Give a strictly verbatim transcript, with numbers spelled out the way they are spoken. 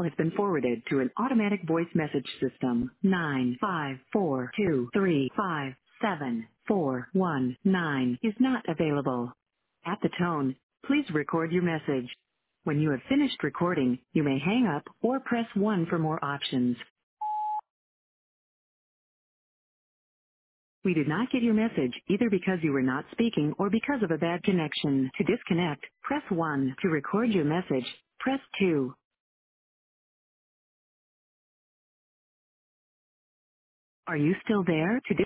has been forwarded to an automatic voice message system. nine five four two three five seven four one nine is not available. At the tone, please record your message. When you have finished recording, you may hang up or press one for more options. We did not get your message either because you were not speaking or because of a bad connection. To disconnect, press one. To record your message, press two. Are you still there? To